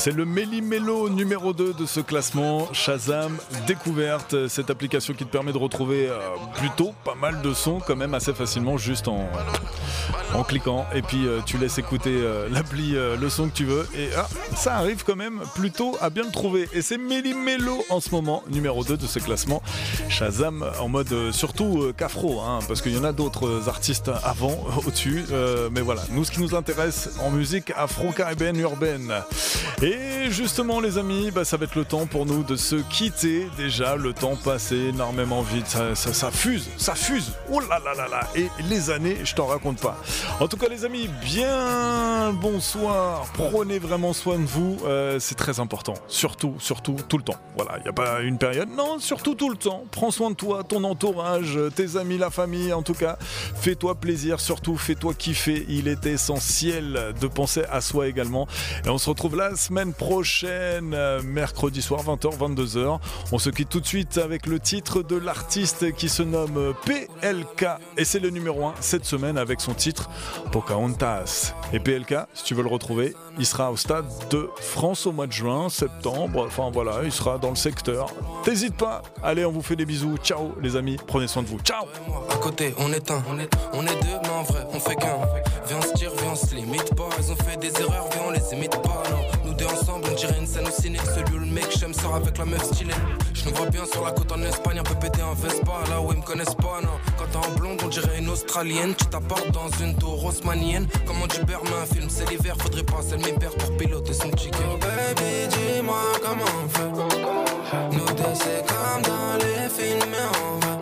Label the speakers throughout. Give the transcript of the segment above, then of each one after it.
Speaker 1: C'est le Méli-Mélo numéro 2 de ce classement. Shazam Découverte, cette application qui te permet de retrouver plutôt pas mal de sons quand même assez facilement juste en cliquant. Et puis tu laisses écouter l'appli, le son que tu veux. Et ça arrive quand même plutôt à bien le trouver. Et c'est Méli-Mélo en ce moment, numéro 2 de ce classement. Shazam en mode surtout qu'afro, parce qu'il y en a d'autres artistes avant, au-dessus. Mais voilà, nous ce qui nous intéresse en musique afro-caribéenne urbaine. Et justement les amis, ça va être le temps pour nous de se quitter. Déjà le temps passe énormément vite, ça fuse. Oh là là là là. Et les années, je t'en raconte pas. En tout cas les amis, bien bonsoir. Prenez vraiment soin de vous, c'est très important. Surtout tout le temps. Voilà, il n'y a pas une période, non, surtout tout le temps. Prends soin de toi, ton entourage, tes amis, la famille, en tout cas. Fais-toi plaisir, surtout fais-toi kiffer. Il est essentiel de penser à soi également. Et on se retrouve la semaine prochaine, mercredi soir, 20h, 22h. On se quitte tout de suite avec le titre de l'artiste qui se nomme PLK. Et c'est le numéro 1 cette semaine avec son titre Pocahontas. Et PLK, si tu veux le retrouver, il sera au Stade de France au mois de juin, septembre. Enfin voilà, il sera dans le secteur. T'hésites pas. Allez, on vous fait des bisous. Ciao les amis, prenez soin de vous. Ciao.
Speaker 2: À côté, on est un, on est deux, mais en vrai, on fait qu'un. Viens on se tire, viens on se limite pas. Ils ont fait des erreurs, viens on les imite pas. Non, nous deux ensemble, on dirait une scène au ciné. Celui où le mec j'aime sort avec la meuf stylée. Je nous vois bien sur la côte en Espagne, un peu pété en Vespa. Là où ils me connaissent pas, non. Quand t'es en blonde, on dirait une Australienne. Tu t'apportes dans une tour haussmannienne. Comme on dit Berman, un film, c'est l'hiver. Faudrait passer le mi-père pour piloter son chicken. Oh baby, dis-moi comment on fait. Nous deux, c'est comme dans les films, mais on va.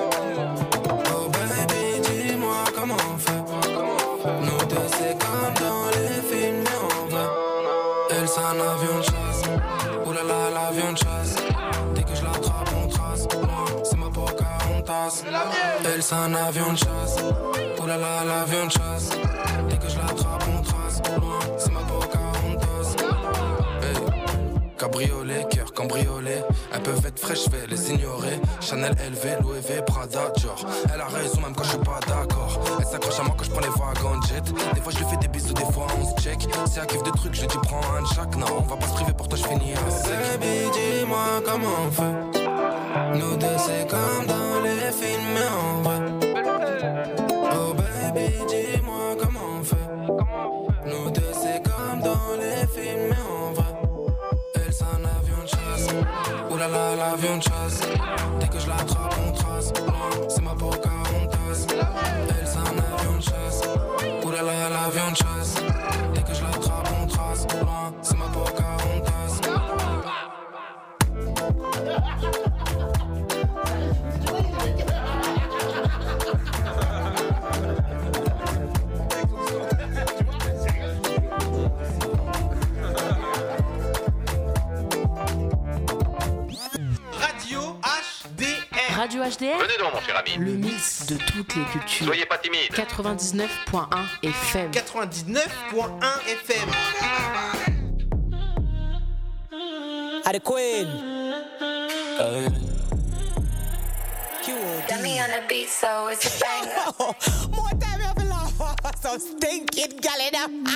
Speaker 2: Oh baby, dis-moi comment on fait. Nous deux, c'est comme dans les films, mais on va. Elle, c'est un avion de chasse. Oulala, l'avion de chasse. Dès que je l'attrape, on trace. C'est ma Pocahontas. Elle, c'est un avion de chasse. Oulala, l'avion de chasse. Dès que je l'attrape, on trace. C'est ma Pocahontas. Hey. Cabriolet, cœur cambriolé. Elles peuvent être fraîches, je vais les ignorer. Chanel, LV, Louis V, Prada, Dior. Elle a raison même quand je suis pas d'accord. Elle s'accroche à moi quand je prends les wagons de jet. Des fois je lui fais des bisous, des fois on se check. Si elle kiffe de trucs, je lui dis prends un de chaque. Non, on va pas se priver, pour toi je finis à sec. Baby, dis-moi comment on fait. Nous deux c'est comme dans les films, mais en vrai. Oh baby, dis-moi comment on fait. Nous deux c'est comme dans les films, mais en vrai. Elle c'est un avion de chasse. Oulala, l'avion de chasse. Dès que je l'attrape, on trace. C'est ma Pocahontas. Elle c'est un avion de chasse. Oulala, l'avion de chasse. Dès que je l'attrape, on trace. C'est ma Pocahontas.
Speaker 3: Radio HDR.
Speaker 4: Venez donc, mon cher ami.
Speaker 3: Le mix de toutes les cultures.
Speaker 4: Soyez pas timide.
Speaker 3: 99.1 FM.
Speaker 5: 99.1 FM.
Speaker 6: At the Queen.
Speaker 7: Got me on the beat, so it's a banger.
Speaker 6: More time you have to laugh. So stinking gal in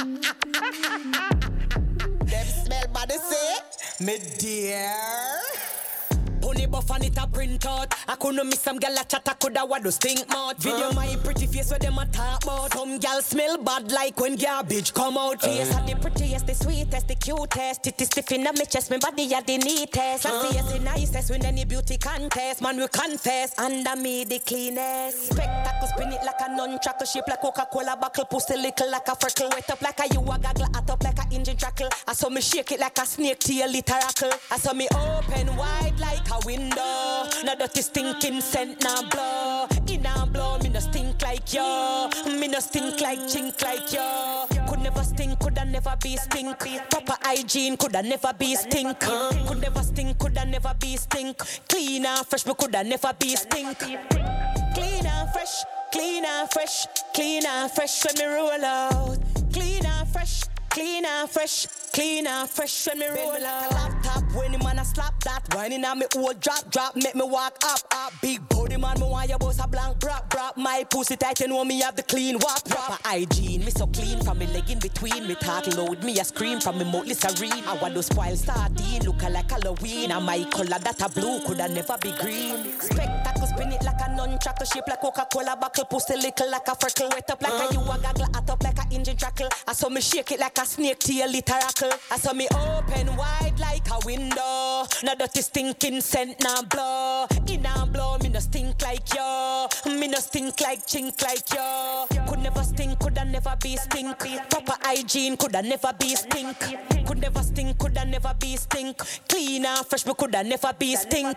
Speaker 6: them smell body say, me dear. Pony buff and it a print out. I couldn't miss some gal a chat, I coulda what do stink mouth. Video my pretty face where them a talk about. Some gal smell bad like when garbage come out. Face are the prettiest, the sweetest, the cutest. It is stiff in my chest, my body are the neatest. Classiest, the nicest, win any beauty contest. Man we confess, under me the cleanest. Spectacle spin it like a nunchuck, shape like Coca-Cola buckle. Pussy little like a freckle, wet up like a you a gaggle, hot up like a engine trackle. I saw me shake it like a snake tail literacle. I saw me open wide like a window. No dirty stinking scent now blow. In and blow, me no stink like yo. Me no stink like chink like yo. Could never stink, coulda never be stink. Proper hygiene, coulda never be stink. Could never stink, coulda never be stink. Clean and fresh, me coulda never be stink. Clean and fresh, clean and fresh, clean and fresh when me roll out. Clean and fresh, clean and fresh, clean and fresh when me roll out. Laptop when the man a slap that, whining on me old drop, make me walk up. Big body man, me want your boss a blank brap. My pussy tight, you know me have the clean wap. Proper hygiene, me so clean from me leg in between. Me talk loud, me a scream from me mouth listerine. I want to spoil sardine, look like Halloween. And my color that a blue coulda never be green. Spectacle spin it like a nunchuck, shape like Coca-Cola buckle, pussy little like a freckle, wet up like a you a gaggle, hot up like a engine trackle. I saw me shake it like a snake to your literacle. I saw me open wide like a window. No dirty stinking scent now blow. In and blow, me no stink like yo. Me no stink like chink like yo. Could never stink, coulda never be stink. Proper hygiene, coulda never be stink. Could never stink, coulda never be stink. Clean and fresh, me coulda never be stink.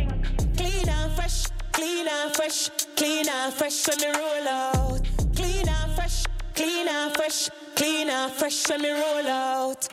Speaker 6: Clean and fresh, clean and fresh, clean and fresh when me roll out. Clean and fresh, clean and fresh, clean and fresh when me roll out.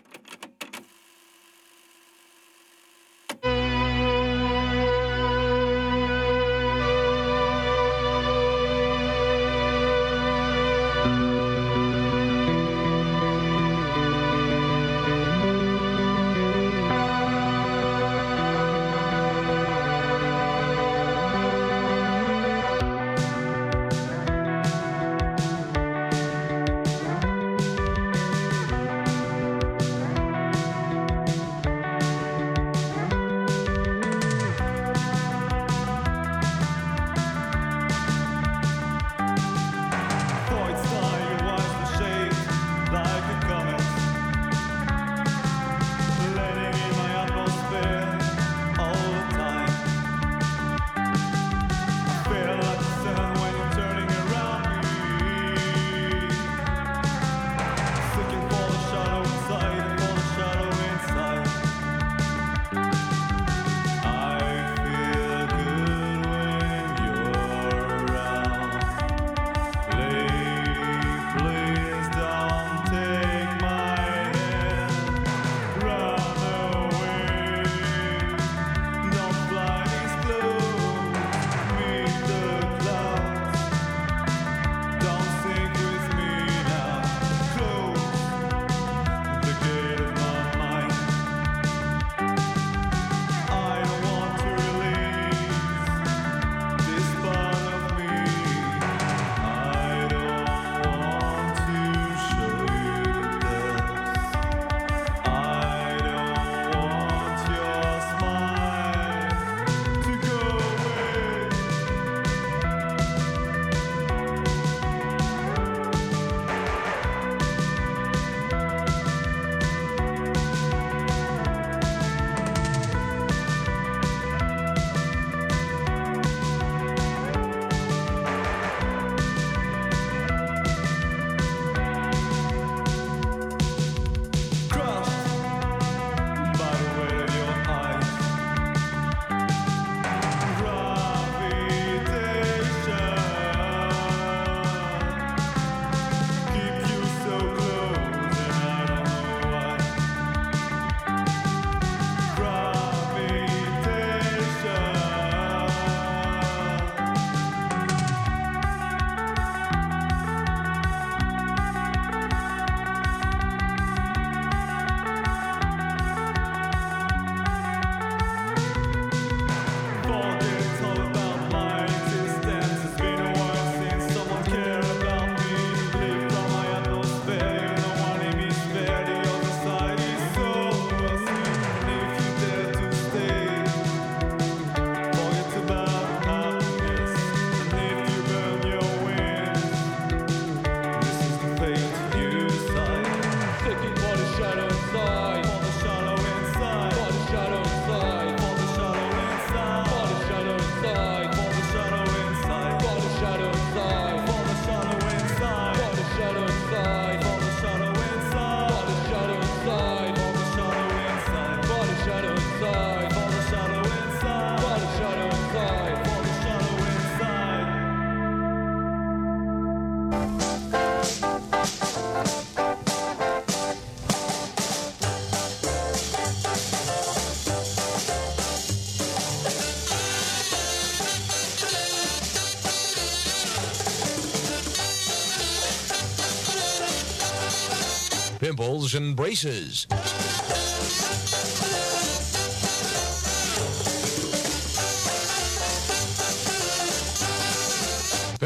Speaker 4: Pimples and Braces.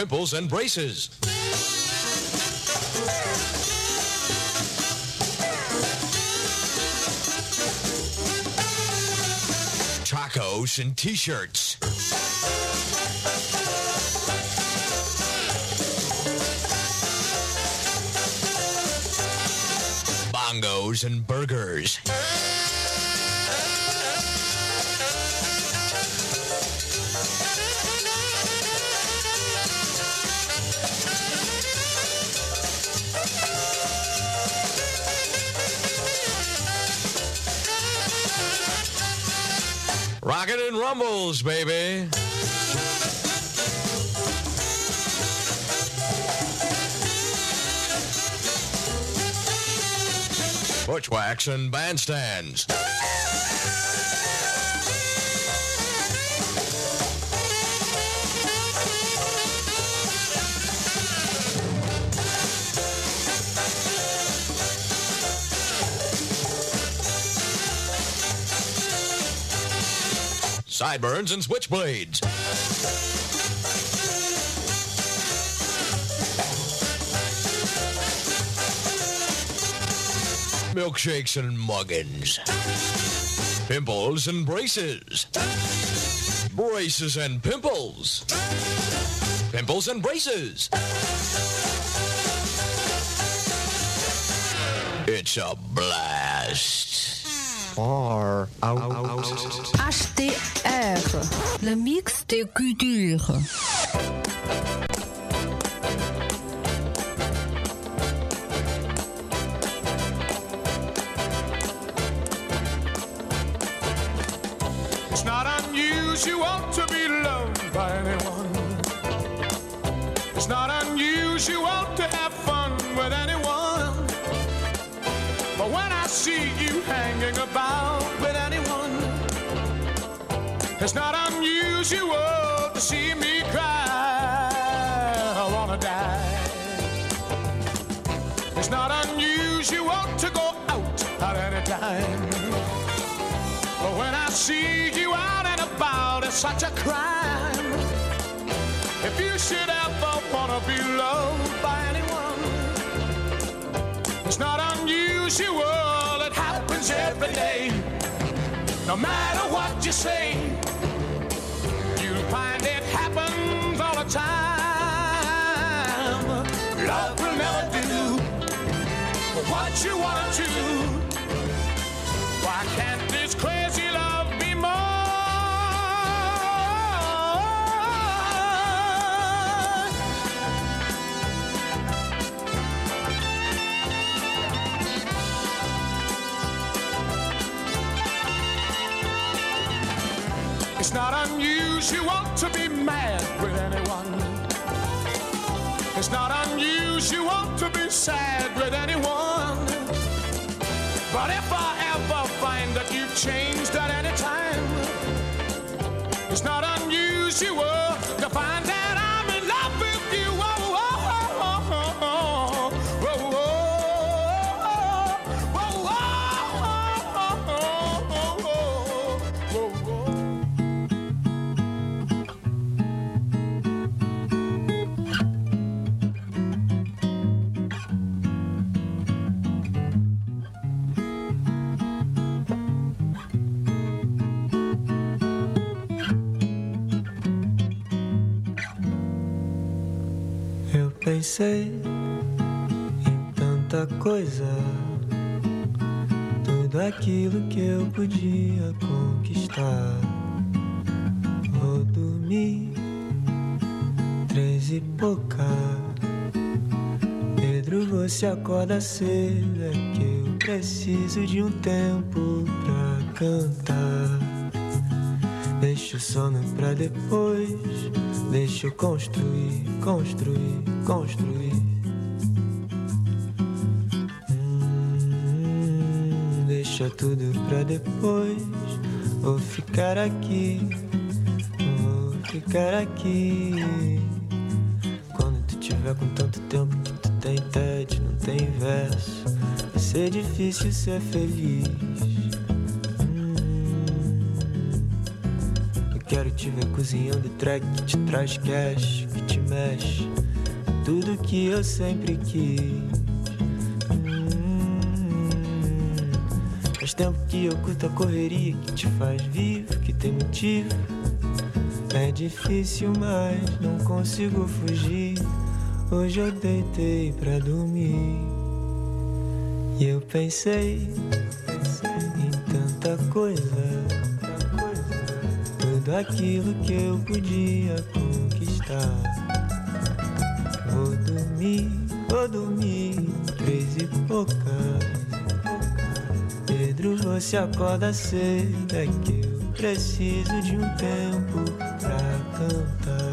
Speaker 4: Pimples and Braces. Tacos and T-shirts. Bongos and burgers. Rockin' and Rumbles, baby. Bushwhacks and bandstands. Sideburns and switchblades. Milkshakes and muggins. Pimples and braces. Braces and pimples. Pimples and braces. It's a blast.
Speaker 8: HDR, le mix des cultures.
Speaker 9: It's not unusual to be loved by anyone. It's not unusual to have fun with anyone. But when I see you hanging about with anyone, it's not unusual to see me cry. I wanna die. It's not unusual to go out at any time. But when I see you out and about, it's such a crime. If you should ever wanna be loved by anyone, it's not unusual, it happens every day. No matter what you say, you'll find it happens all the time. Love will never do what you want to. Why can't this crazy love be more? It's not unusual to be mad with anyone. It's not unusual to be sad with anyone. But if I ever find that you've changed at any time, it's not unusual to find that I'm in love with you. Oh, oh, oh, oh, oh, oh, oh,
Speaker 10: Pensei em tanta coisa, tudo aquilo que eu podia conquistar. Vou dormir 3 e pouca. Pedro, você acorda cedo, é que eu preciso de um tempo pra cantar. Deixa o sono pra depois, deixa eu construir, construir, construir. Deixa tudo pra depois, vou ficar aqui, vou ficar aqui. Quando tu tiver com tanto tempo que tu tem TED, não tem verso, vai ser difícil ser feliz. quero te ver cozinhando track que te traz cash, que te mexe. Tudo que eu sempre quis. Faz tempo que eu curto a correria que te faz vivo, que tem motivo. É difícil, mas não consigo fugir. Hoje eu deitei pra dormir e eu pensei em tanta coisa, tudo aquilo que eu podia conquistar. Vou dormir 3:pouca. Pedro, você acorda cedo, é que eu preciso de um tempo pra cantar.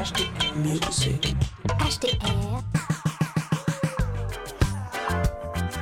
Speaker 11: HDR Music. HDR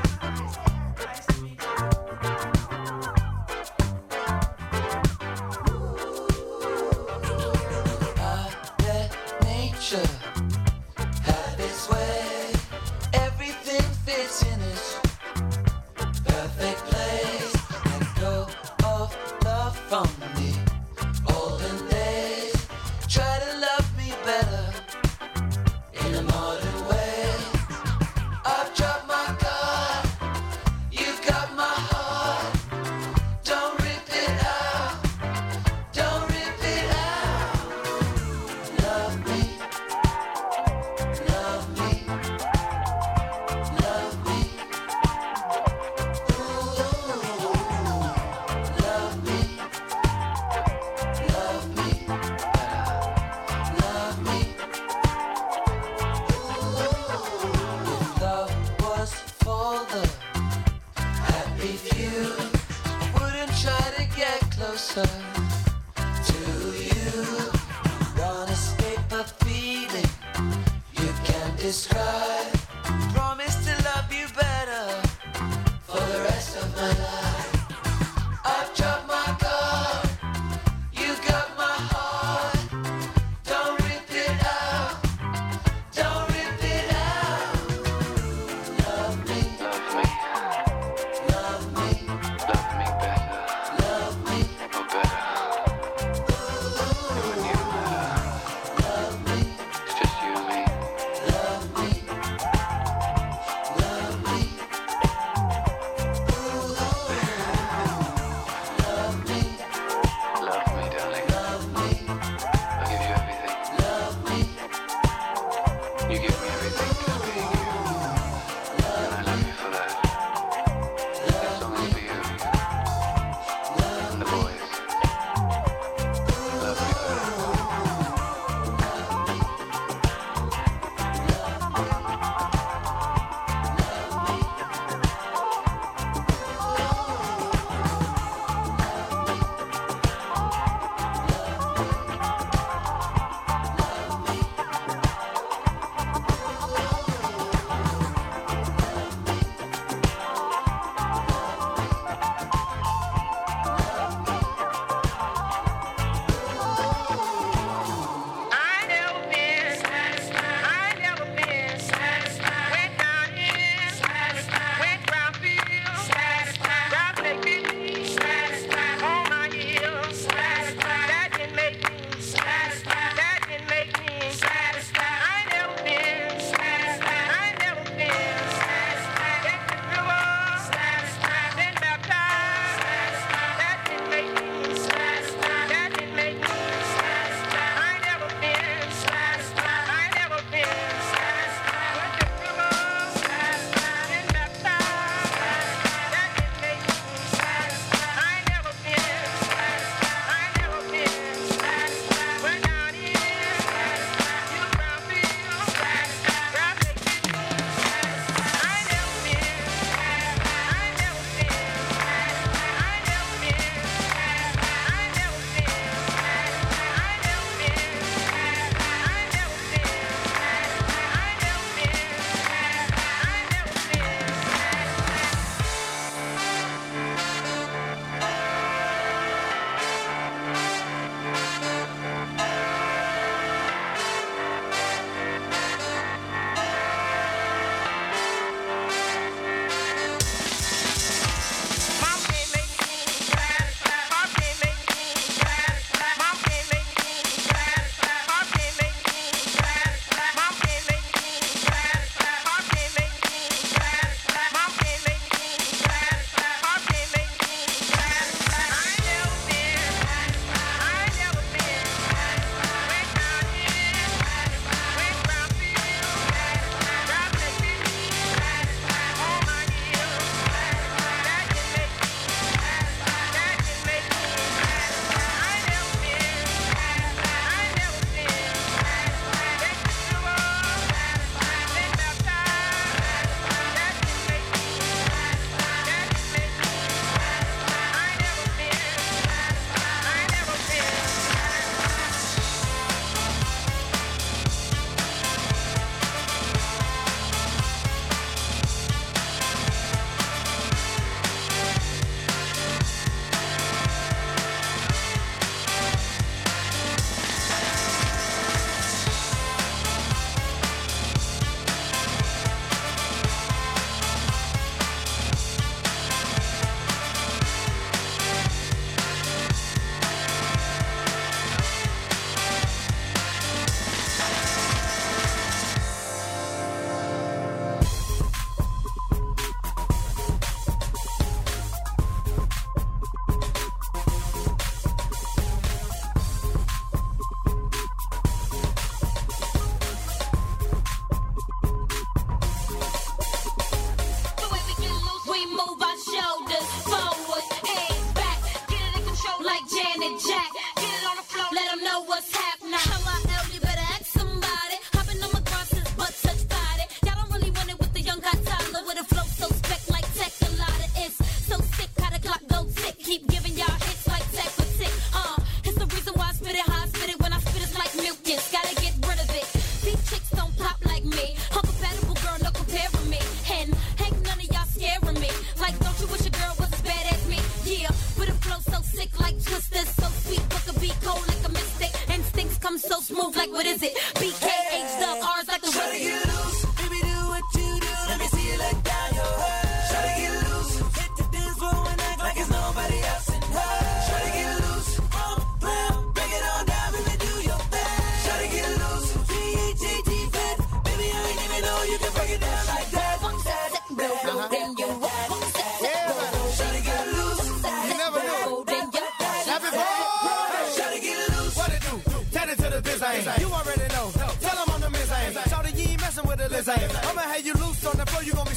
Speaker 11: closer to you. Won't escape a feeling you can't describe. Promise to love you better for the rest of my life. I've dropped my guard, you got my heart. Don't rip it out, don't rip it out. Love me, love me, love me, love me better, love me, never better. Ooh, you and you, love me, it's just you and me. Love me,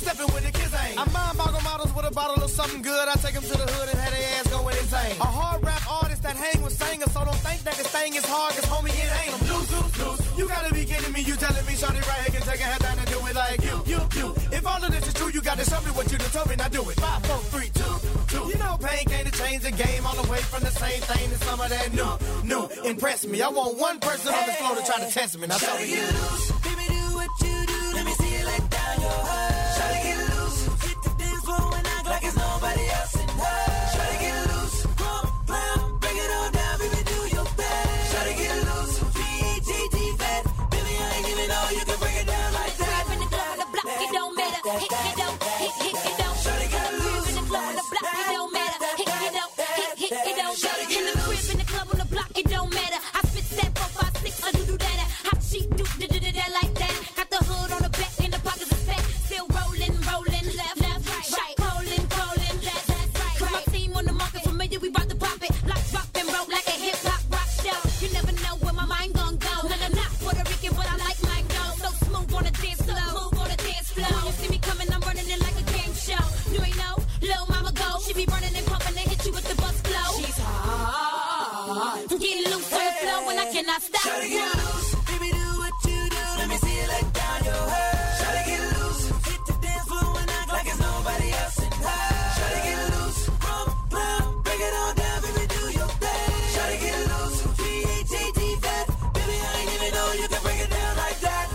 Speaker 12: stepping with the kids ain't. I mind boggle models with a bottle of something good. I take them to the hood and have their ass go insane. A hard rap artist that hang with singers, so don't think that this thing is hard, cause homie, it ain't. I'm loose. You gotta be kidding me, you telling me shorty right here can take a head down and do it like you. If all of this is true, you gotta show me what you done told me, now do it. 5, 4, 3, 2. You know pain came to change the game all the way from the same thing to some of that new. Impress me, I want one person on the floor to try to test me, now show me.
Speaker 11: Get loose, baby, do what you do, let me see you let down your heart. Try to get loose, hit the dance floor and act like it's nobody else in her. Try to get loose, pump, clown, break it all down, baby, do your best. Try to get loose, B-E-T-T fat, baby, I ain't even know you can break it down like that.
Speaker 13: In the club, the block, it don't matter. Hit it don't, hit it don't.
Speaker 11: Try to get loose,
Speaker 13: in the club, the block, it don't matter. Hit it don't, hit it don't. In the crib, in the club, on the block, it don't matter. I spit that 4, 5, 6, I do that. Hot sheet, do that like that. Got the hood on the back, in the pockets is fat. Still rolling, left, right, rolling, left, right. Cause my team on the market familiar, we bout to pop it. Lock, rock, and roll like a hip hop rock show. You never know where my mind gon' go. Not Puerto Rican, but I like mine go. So smooth on the dance floor. You see me coming, I'm running it like a game show. You ain't know, little mama go. She be running and pumping and hit you with the bus flow. She's hot. Getting loose on the floor and I cannot stop.
Speaker 11: Try to get loose, baby, do what you do, let me see you let down your head. Try to get loose, hit the dance floor and act like it's nobody else in her. Try to get loose, pump, clown, break it all down, baby, do your best. Try to get loose, G-A-T-T fat, baby, I ain't even know you can break it down like that.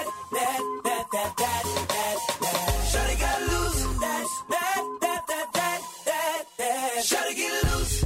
Speaker 11: Try to get loose, that. Try to get loose.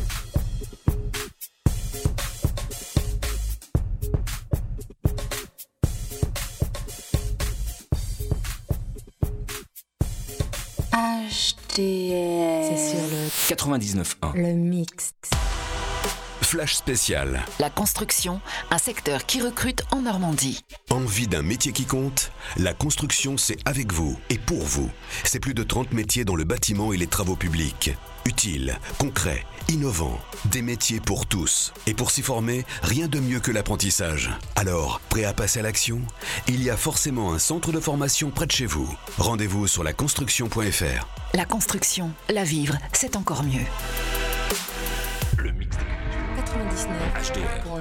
Speaker 3: HDR. C'est sur le
Speaker 14: 99.1.
Speaker 3: Le mix.
Speaker 14: Flash spécial.
Speaker 15: La construction, un secteur qui recrute en Normandie.
Speaker 16: Envie d'un métier qui compte ? La construction, c'est avec vous et pour vous. C'est plus de 30 métiers dans le bâtiment et les travaux publics. Utiles, concrets, innovants, des métiers pour tous. Et pour s'y former, rien de mieux que l'apprentissage. Alors, prêt à passer à l'action ? Il y a forcément un centre de formation près de chez vous. Rendez-vous sur laconstruction.fr.
Speaker 15: La construction, la vivre, c'est encore mieux.
Speaker 14: Le mix des
Speaker 3: 99
Speaker 14: HDR.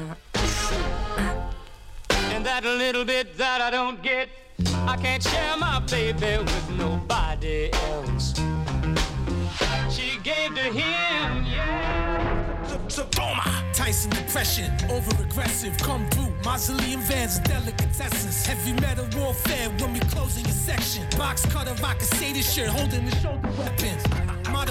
Speaker 9: And that little bit that I don't get, I can't share my baby with nobody else. She gave to him, yeah.
Speaker 17: Tyson depression, over-aggressive, come through. Mausoleum vans and delicatessens. Heavy metal warfare when we closing your section. Box cutter, I can say this shirt, holding the shoulder weapon.